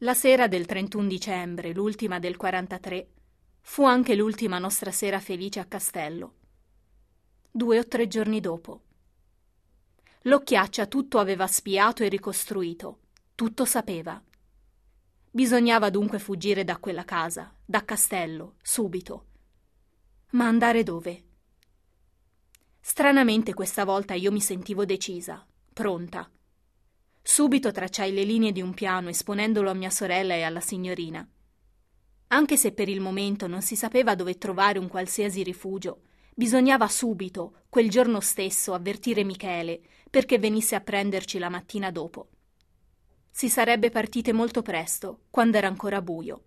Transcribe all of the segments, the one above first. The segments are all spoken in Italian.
La sera del 31 dicembre, l'ultima del 43, fu anche l'ultima nostra sera felice a Castello. 2 o 3 giorni dopo. L'occhiaccia tutto aveva spiato e ricostruito, tutto sapeva. Bisognava dunque fuggire da quella casa, da Castello, subito. Ma andare dove? Stranamente questa volta io mi sentivo decisa, pronta. Subito tracciai le linee di un piano esponendolo a mia sorella e alla signorina. Anche se per il momento non si sapeva dove trovare un qualsiasi rifugio, bisognava subito, quel giorno stesso, avvertire Michele perché venisse a prenderci la mattina dopo. Si sarebbe partite molto presto, quando era ancora buio.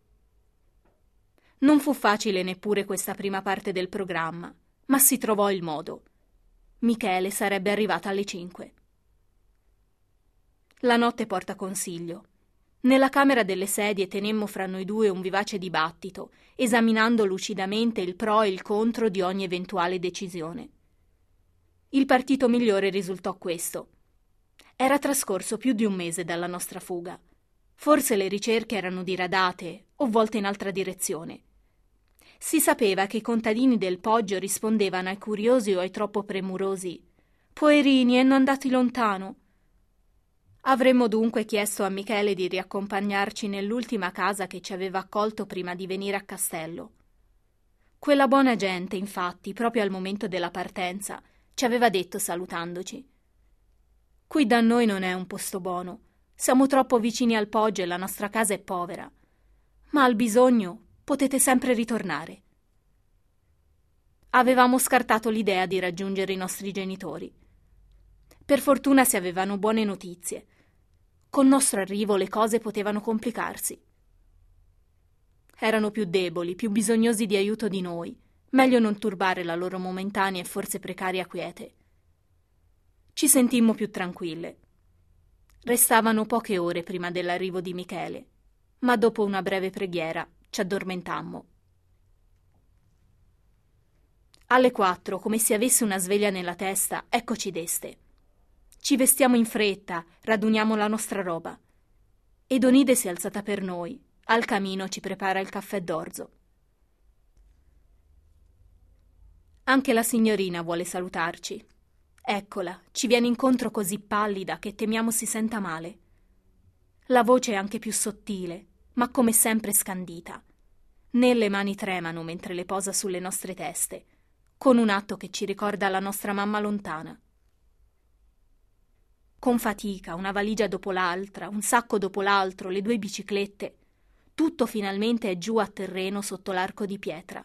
Non fu facile neppure questa prima parte del programma, ma si trovò il modo. Michele sarebbe arrivata alle 5. La notte porta consiglio. Nella camera delle sedie tenemmo fra noi due un vivace dibattito, esaminando lucidamente il pro e il contro di ogni eventuale decisione. Il partito migliore risultò questo. Era trascorso più di un mese dalla nostra fuga. Forse le ricerche erano diradate o volte in altra direzione. Si sapeva che i contadini del Poggio rispondevano ai curiosi o ai troppo premurosi: «Poerini, hanno andati lontano». Avremmo dunque chiesto a Michele di riaccompagnarci nell'ultima casa che ci aveva accolto prima di venire a Castello. Quella buona gente, infatti, proprio al momento della partenza, ci aveva detto salutandoci: «Qui da noi non è un posto buono, siamo troppo vicini al Poggio e la nostra casa è povera, ma al bisogno potete sempre ritornare». Avevamo scartato l'idea di raggiungere i nostri genitori. Per fortuna si avevano buone notizie. Col nostro arrivo le cose potevano complicarsi. Erano più deboli, più bisognosi di aiuto di noi. Meglio non turbare la loro momentanea e forse precaria quiete. Ci sentimmo più tranquille. Restavano poche ore prima dell'arrivo di Michele, ma dopo una breve preghiera ci addormentammo. Alle 4, come se avessi una sveglia nella testa, eccoci deste. Ci vestiamo in fretta, raduniamo la nostra roba. Ed Onide si è alzata per noi. Al camino ci prepara il caffè d'orzo. Anche la signorina vuole salutarci. Eccola, ci viene incontro così pallida che temiamo si senta male. La voce è anche più sottile, ma come sempre scandita. Né le mani tremano mentre le posa sulle nostre teste, con un atto che ci ricorda la nostra mamma lontana. Con fatica, una valigia dopo l'altra, un sacco dopo l'altro, le 2 biciclette, tutto finalmente è giù a terreno sotto l'arco di pietra.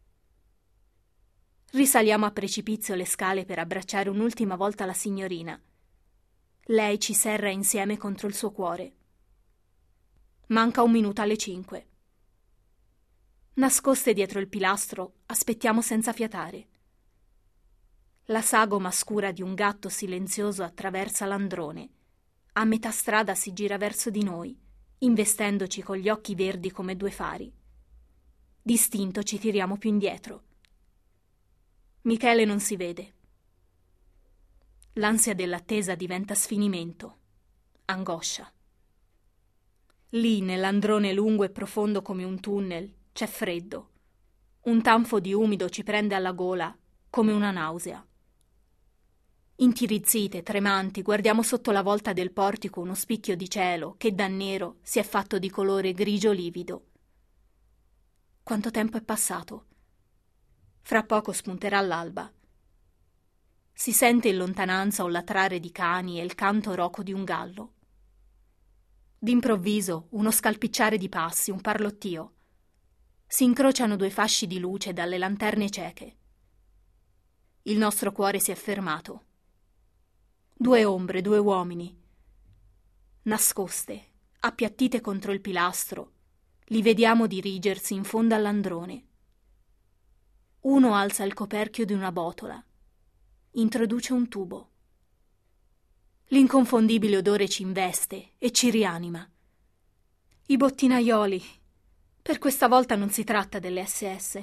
Risaliamo a precipizio le scale per abbracciare un'ultima volta la signorina. Lei ci serra insieme contro il suo cuore. Manca 1 minuto alle 5. Nascoste dietro il pilastro, aspettiamo senza fiatare. La sagoma scura di un gatto silenzioso attraversa l'androne. A metà strada si gira verso di noi, investendoci con gli occhi verdi come 2 fari. D'istinto ci tiriamo più indietro. Michele non si vede. L'ansia dell'attesa diventa sfinimento, angoscia. Lì, nell'androne lungo e profondo come un tunnel, c'è freddo. Un tanfo di umido ci prende alla gola come una nausea. Intirizzite, tremanti, guardiamo sotto la volta del portico uno spicchio di cielo che da nero si è fatto di colore grigio livido. Quanto tempo è passato? Fra poco spunterà l'alba. Si sente in lontananza un latrare di cani e il canto roco di un gallo. D'improvviso uno scalpicciare di passi, un parlottio. Si incrociano 2 fasci di luce dalle lanterne cieche. Il nostro cuore si è fermato. 2 ombre, 2 uomini. Nascoste, appiattite contro il pilastro, li vediamo dirigersi in fondo all'androne. Uno alza il coperchio di una botola. Introduce un tubo. L'inconfondibile odore ci investe e ci rianima. I bottinaioli. Per questa volta non si tratta delle SS.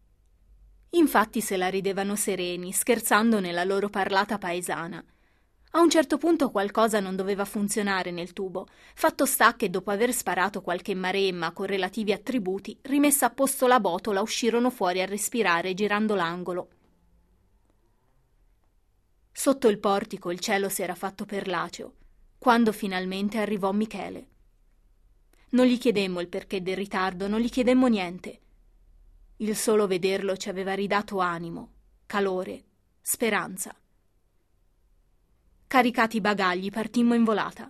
Infatti se la ridevano sereni, scherzando nella loro parlata paesana. A un certo punto qualcosa non doveva funzionare nel tubo. Fatto sta che dopo aver sparato qualche maremma con relativi attributi, rimessa a posto la botola, uscirono fuori a respirare girando l'angolo. Sotto il portico il cielo si era fatto perlaceo, quando finalmente arrivò Michele. Non gli chiedemmo il perché del ritardo, non gli chiedemmo niente. Il solo vederlo ci aveva ridato animo, calore, speranza. Caricati i bagagli, partimmo in volata.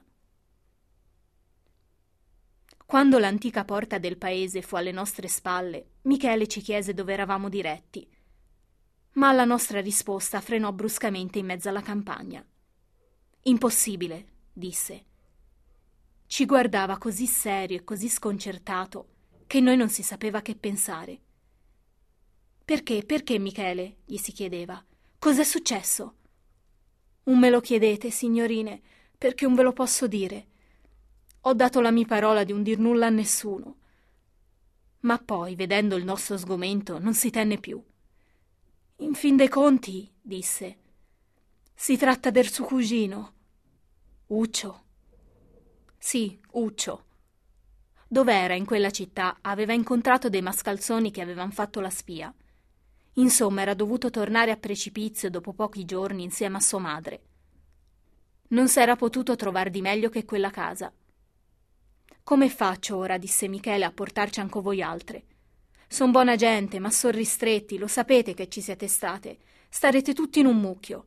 Quando l'antica porta del paese fu alle nostre spalle, Michele ci chiese dove eravamo diretti, ma alla nostra risposta frenò bruscamente in mezzo alla campagna. Impossibile, disse. Ci guardava così serio e così sconcertato che noi non si sapeva che pensare. Perché, Michele? Gli si chiedeva. Cos'è successo? Non me lo chiedete, signorine, perché non ve lo posso dire. Ho dato la mia parola di non dir nulla a nessuno. Ma poi, vedendo il nostro sgomento, non si tenne più. In fin dei conti, disse, si tratta del suo cugino. Uccio. Sì, Uccio. Dov'era in quella città aveva incontrato dei mascalzoni che avevano fatto la spia. Insomma, era dovuto tornare a precipizio dopo pochi giorni insieme a sua madre. Non s'era potuto trovar di meglio che quella casa. Come faccio ora, disse Michele, a portarci anche voi altre? Son buona gente, ma son ristretti, lo sapete che ci siete state. Starete tutti in un mucchio.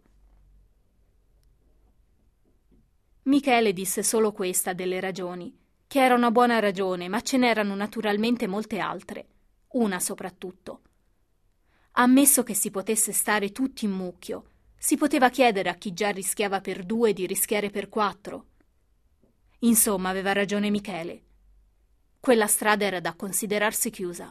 Michele disse solo questa delle ragioni, che era una buona ragione, ma ce n'erano naturalmente molte altre, una soprattutto. Ammesso che si potesse stare tutti in mucchio, si poteva chiedere a chi già rischiava per 2 di rischiare per 4. Insomma, aveva ragione Michele. Quella strada era da considerarsi chiusa.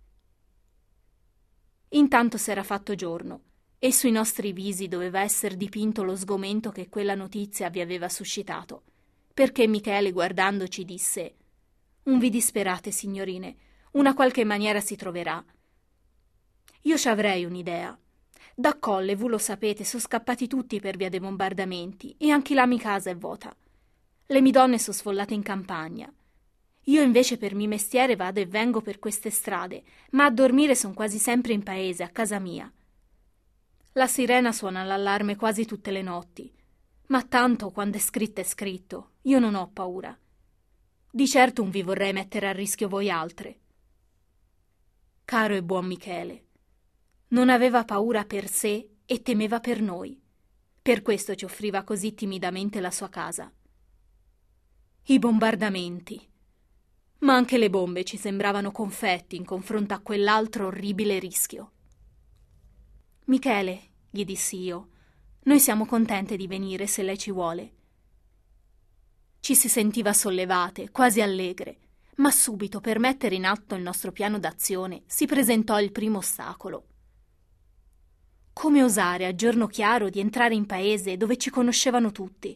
Intanto s'era fatto giorno e sui nostri visi doveva essere dipinto lo sgomento che quella notizia vi aveva suscitato, perché Michele, guardandoci, disse: «Non vi disperate, signorine, una qualche maniera si troverà. Io ci avrei un'idea. Da Colle, voi lo sapete, sono scappati tutti per via dei bombardamenti e anche la mia casa è vuota. Le mie donne sono sfollate in campagna. Io invece per mio mestiere vado e vengo per queste strade, ma a dormire son quasi sempre in paese, a casa mia. La sirena suona l'allarme quasi tutte le notti, ma tanto quando è scritto, io non ho paura. Di certo non vi vorrei mettere a rischio voi altre». Caro e buon Michele, non aveva paura per sé e temeva per noi. Per questo ci offriva così timidamente la sua casa. I bombardamenti. Ma anche le bombe ci sembravano confetti in confronto a quell'altro orribile rischio. Michele, gli dissi io, noi siamo contente di venire se lei ci vuole. Ci si sentiva sollevate, quasi allegre, ma subito per mettere in atto il nostro piano d'azione si presentò il primo ostacolo. Come osare a giorno chiaro di entrare in paese dove ci conoscevano tutti?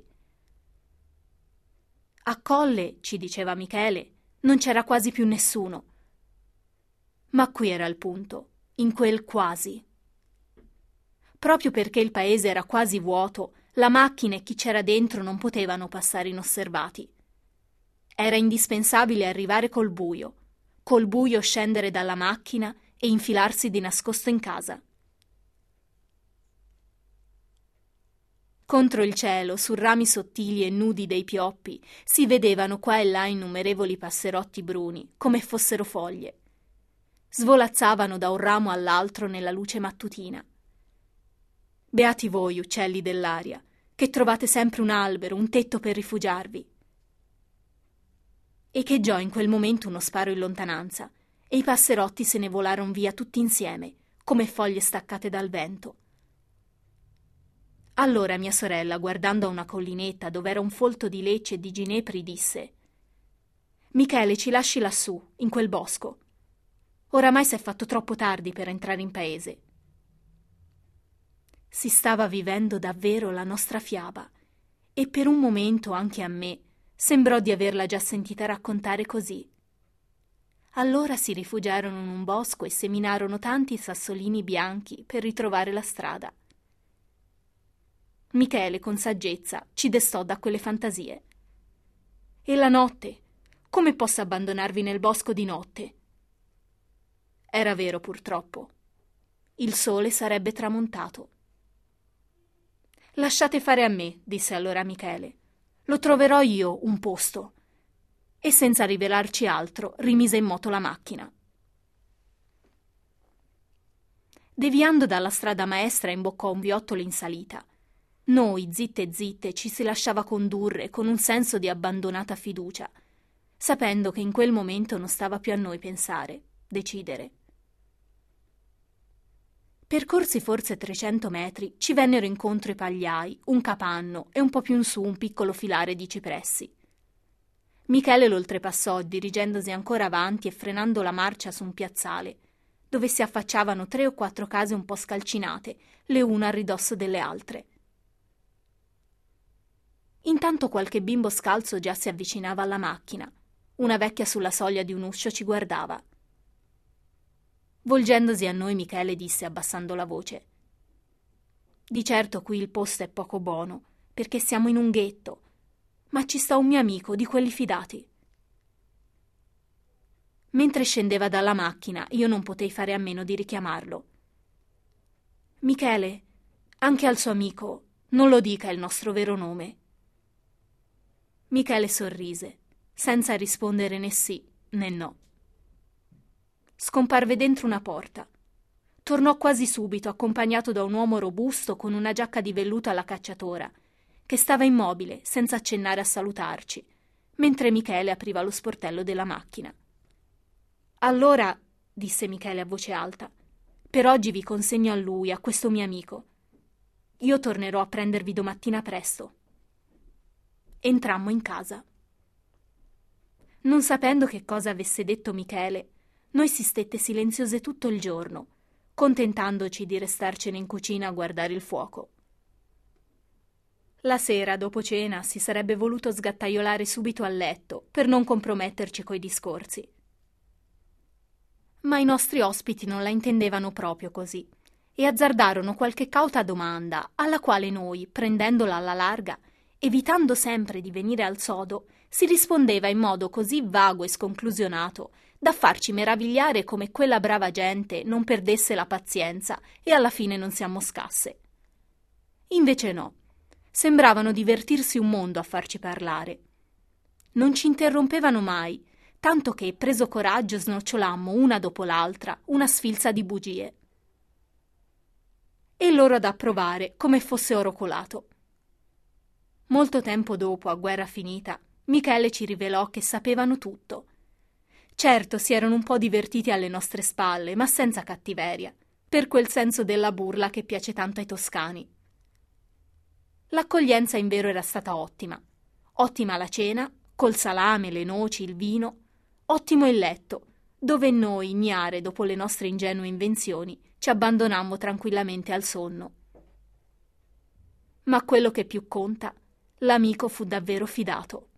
A Colle, ci diceva Michele, non c'era quasi più nessuno. Ma qui era il punto, in quel quasi. Proprio perché il paese era quasi vuoto, la macchina e chi c'era dentro non potevano passare inosservati. Era indispensabile arrivare col buio scendere dalla macchina e infilarsi di nascosto in casa. Contro il cielo, su rami sottili e nudi dei pioppi, si vedevano qua e là innumerevoli passerotti bruni, come fossero foglie. Svolazzavano da un ramo all'altro nella luce mattutina. Beati voi, uccelli dell'aria, che trovate sempre un albero, un tetto per rifugiarvi. Echeggiò in quel momento uno sparo in lontananza, e i passerotti se ne volarono via tutti insieme, come foglie staccate dal vento. Allora mia sorella, guardando a una collinetta dove era un folto di lecce e di ginepri, disse: «Michele, ci lasci lassù, in quel bosco. Oramai s'è fatto troppo tardi per entrare in paese». Si stava vivendo davvero la nostra fiaba, e per un momento anche a me sembrò di averla già sentita raccontare così. Allora si rifugiarono in un bosco e seminarono tanti sassolini bianchi per ritrovare la strada. Michele, con saggezza, ci destò da quelle fantasie. E la notte? Come posso abbandonarvi nel bosco di notte? Era vero, purtroppo. Il sole sarebbe tramontato. Lasciate fare a me, disse allora Michele. Lo troverò io un posto. E senza rivelarci altro, rimise in moto la macchina. Deviando dalla strada maestra imboccò un viottolo in salita. Noi, zitte zitte, ci si lasciava condurre con un senso di abbandonata fiducia, sapendo che in quel momento non stava più a noi pensare, decidere. Percorsi forse 300 metri, ci vennero incontro i pagliai, un capanno e un po' più in su un piccolo filare di cipressi. Michele lo oltrepassò, dirigendosi ancora avanti e frenando la marcia su un piazzale, dove si affacciavano 3 o 4 case un po' scalcinate, le une a ridosso delle altre. Intanto qualche bimbo scalzo già si avvicinava alla macchina. Una vecchia sulla soglia di un uscio ci guardava. Volgendosi a noi, Michele disse abbassando la voce: «Di certo qui il posto è poco buono, perché siamo in un ghetto, ma ci sta un mio amico di quelli fidati». Mentre scendeva dalla macchina, io non potei fare a meno di richiamarlo. «Michele, anche al suo amico, non lo dica il nostro vero nome». Michele sorrise, senza rispondere né sì né no. Scomparve dentro una porta. Tornò quasi subito, accompagnato da un uomo robusto con una giacca di velluto alla cacciatora, che stava immobile, senza accennare a salutarci, mentre Michele apriva lo sportello della macchina. «Allora», disse Michele a voce alta, «per oggi vi consegno a lui, a questo mio amico. Io tornerò a prendervi domattina presto». Entrammo in casa. Non sapendo che cosa avesse detto Michele, noi si stette silenziose tutto il giorno, contentandoci di restarcene in cucina a guardare il fuoco. La sera, dopo cena, si sarebbe voluto sgattaiolare subito a letto per non comprometterci coi discorsi. Ma i nostri ospiti non la intendevano proprio così e azzardarono qualche cauta domanda alla quale noi, prendendola alla larga, evitando sempre di venire al sodo, si rispondeva in modo così vago e sconclusionato da farci meravigliare come quella brava gente non perdesse la pazienza e alla fine non si ammoscasse. Invece no, sembravano divertirsi un mondo a farci parlare. Non ci interrompevano mai, tanto che, preso coraggio, snocciolammo una dopo l'altra una sfilza di bugie. E loro ad approvare come fosse oro colato. Molto tempo dopo, a guerra finita, Michele ci rivelò che sapevano tutto. Certo, si erano un po' divertiti alle nostre spalle, ma senza cattiveria, per quel senso della burla che piace tanto ai toscani. L'accoglienza invero era stata ottima. Ottima la cena, col salame, le noci, il vino. Ottimo il letto, dove noi, ignare dopo le nostre ingenue invenzioni, ci abbandonammo tranquillamente al sonno. Ma quello che più conta, l'amico fu davvero fidato.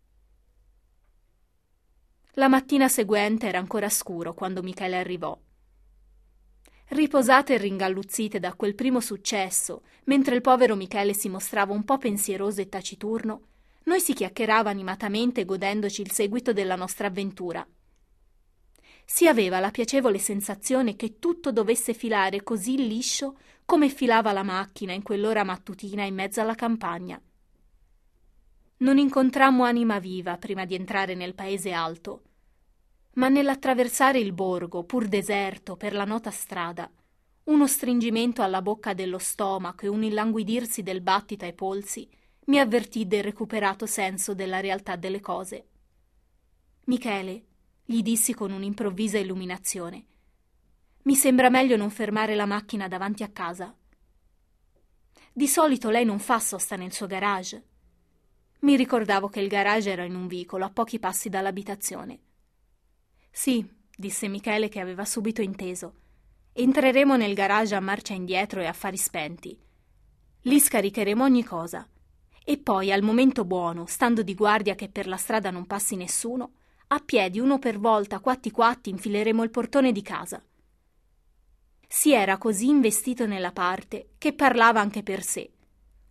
La mattina seguente era ancora scuro quando Michele arrivò. Riposate e ringalluzzite da quel primo successo, mentre il povero Michele si mostrava un po' pensieroso e taciturno, noi si chiacchierava animatamente godendoci il seguito della nostra avventura. Si aveva la piacevole sensazione che tutto dovesse filare così liscio come filava la macchina in quell'ora mattutina in mezzo alla campagna. Non incontrammo anima viva prima di entrare nel paese alto, ma nell'attraversare il borgo, pur deserto, per la nota strada, uno stringimento alla bocca dello stomaco e un illanguidirsi del battito ai polsi mi avvertì del recuperato senso della realtà delle cose. «Michele», gli dissi con un'improvvisa illuminazione, «mi sembra meglio non fermare la macchina davanti a casa. Di solito lei non fa sosta nel suo garage». Mi ricordavo che il garage era in un vicolo a pochi passi dall'abitazione. «Sì», disse Michele, che aveva subito inteso. «Entreremo nel garage a marcia indietro e a fari spenti. Lì scaricheremo ogni cosa. E poi, al momento buono, stando di guardia che per la strada non passi nessuno, a piedi, uno per volta, quatti quatti, infileremo il portone di casa». Si era così investito nella parte che parlava anche per sé.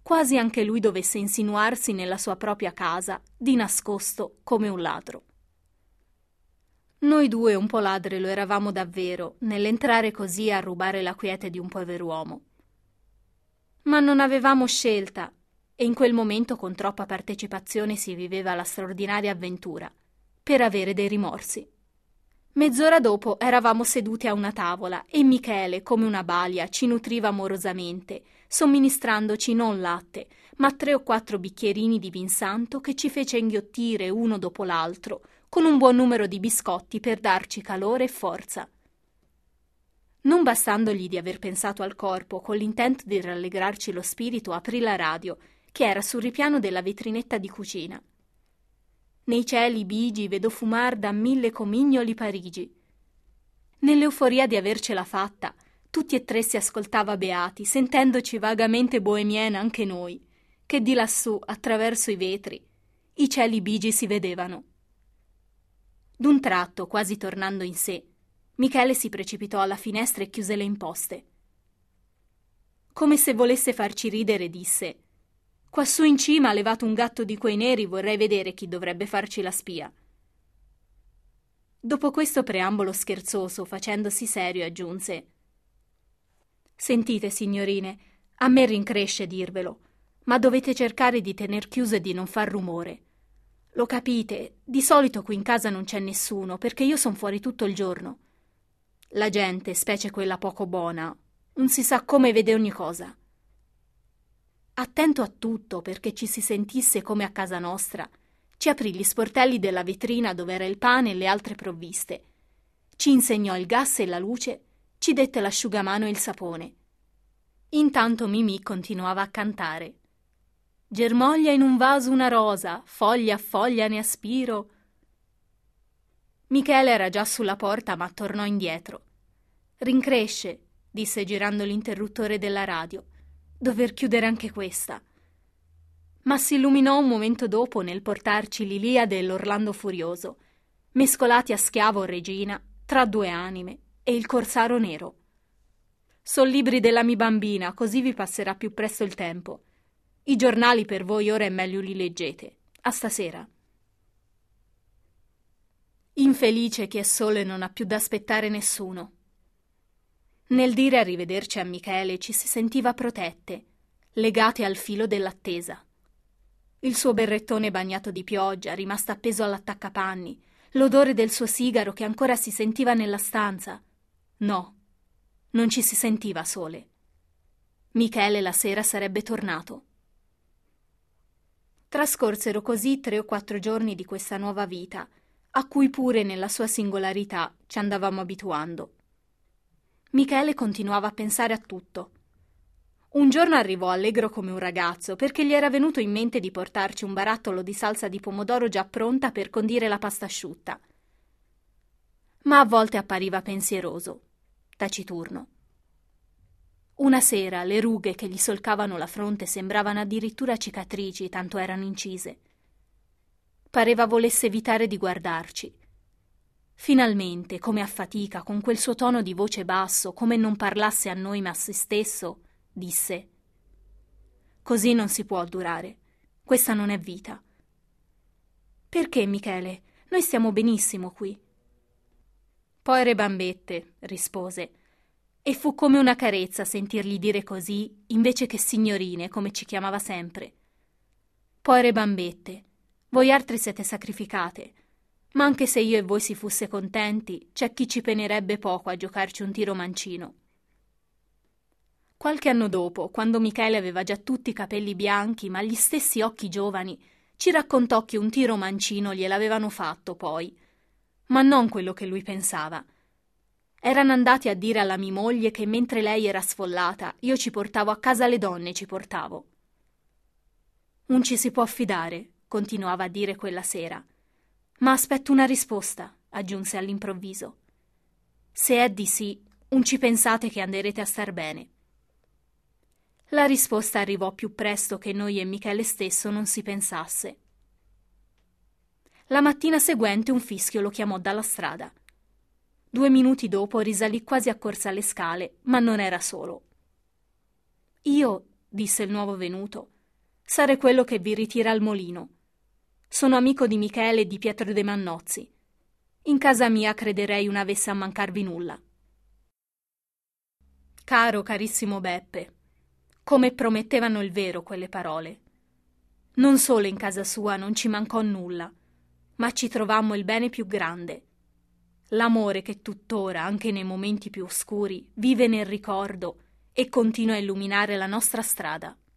quasi anche lui dovesse insinuarsi nella sua propria casa, di nascosto come un ladro. Noi due un po' ladre lo eravamo davvero, nell'entrare così a rubare la quiete di un pover'uomo. Ma non avevamo scelta, e in quel momento con troppa partecipazione si viveva la straordinaria avventura, per avere dei rimorsi. Mezz'ora dopo eravamo seduti a una tavola e Michele, come una balia, ci nutriva amorosamente, somministrandoci non latte, ma 3 o 4 bicchierini di vin santo che ci fece inghiottire uno dopo l'altro, con un buon numero di biscotti per darci calore e forza. Non bastandogli di aver pensato al corpo, con l'intento di rallegrarci lo spirito, aprì la radio, che era sul ripiano della vetrinetta di cucina. Nei cieli bigi vedo fumar da 1000 comignoli Parigi. Nell'euforia di avercela fatta, tutti e 3 si ascoltava beati, sentendoci vagamente boemiena anche noi, che di lassù, attraverso i vetri, i cieli bigi si vedevano. D'un tratto, quasi tornando in sé, Michele si precipitò alla finestra e chiuse le imposte. Come se volesse farci ridere, disse: «Quassù in cima ha levato un gatto di quei neri, vorrei vedere chi dovrebbe farci la spia». Dopo questo preambolo scherzoso, facendosi serio, aggiunse: «Sentite, signorine, a me rincresce dirvelo, ma dovete cercare di tener chiuso e di non far rumore. Lo capite, di solito qui in casa non c'è nessuno, perché io son fuori tutto il giorno. La gente, specie quella poco buona, non si sa come vede ogni cosa. Attento a tutto, perché ci si sentisse come a casa nostra, ci aprì gli sportelli della vetrina dove era il pane e le altre provviste. Ci insegnò il gas e la luce, ci dette l'asciugamano e il sapone. Intanto Mimì continuava a cantare: «Germoglia in un vaso una rosa, foglia a foglia ne aspiro». Michele era già sulla porta, ma tornò indietro. «Rincresce», disse girando l'interruttore della radio, «dover chiudere anche questa». Ma si illuminò un momento dopo nel portarci l'Iliade e l'Orlando Furioso, mescolati a Schiavo o Regina, tra 2 anime, e il Corsaro Nero. «Son libri della mi bambina, così vi passerà più presto il tempo. I giornali per voi ora è meglio li leggete. A stasera». Infelice chi è solo e non ha più da aspettare nessuno. Nel dire arrivederci a Michele ci si sentiva protette, legate al filo dell'attesa. Il suo berrettone bagnato di pioggia, rimasto appeso all'attaccapanni, l'odore del suo sigaro che ancora si sentiva nella stanza. No, non ci si sentiva sole. Michele la sera sarebbe tornato. Trascorsero così 3 o 4 giorni di questa nuova vita, a cui pure nella sua singolarità ci andavamo abituando. Michele continuava a pensare a tutto. Un giorno arrivò allegro come un ragazzo perché gli era venuto in mente di portarci un barattolo di salsa di pomodoro già pronta per condire la pasta asciutta. Ma a volte appariva pensieroso, taciturno. Una sera le rughe che gli solcavano la fronte sembravano addirittura cicatrici, tanto erano incise. Pareva volesse evitare di guardarci. Finalmente, come a fatica, con quel suo tono di voce basso, come non parlasse a noi ma a se stesso, disse: «Così non si può durare. Questa non è vita». «Perché, Michele? Noi stiamo benissimo qui». «Povere bambette», rispose, e fu come una carezza sentirgli dire così, invece che signorine, come ci chiamava sempre. «Povere bambette, voi altri siete sacrificate, ma anche se io e voi si fosse contenti, c'è chi ci penerebbe poco a giocarci un tiro mancino». Qualche anno dopo, quando Michele aveva già tutti i capelli bianchi ma gli stessi occhi giovani, ci raccontò che un tiro mancino gliel'avevano fatto poi, ma non quello che lui pensava. Erano andati a dire alla mia moglie che mentre lei era sfollata, io ci portavo a casa le donne, ci portavo. «Non ci si può fidare», continuava a dire quella sera. «Ma aspetto una risposta», aggiunse all'improvviso. «Se è di sì, non ci pensate che anderete a star bene». La risposta arrivò più presto che noi e Michele stesso non si pensasse. La mattina seguente un fischio lo chiamò dalla strada. 2 minuti dopo risalì quasi a corsa le scale, ma non era solo. «Io», disse il nuovo venuto, Sarei quello che vi ritira al mulino. Sono amico di Michele e di Pietro De Mannozzi. In casa mia crederei non avesse a mancarvi nulla. Caro, carissimo Beppe, come promettevano il vero quelle parole. Non solo in casa sua non ci mancò nulla, ma ci trovammo il bene più grande. L'amore che tuttora, anche nei momenti più oscuri, vive nel ricordo e continua a illuminare la nostra strada.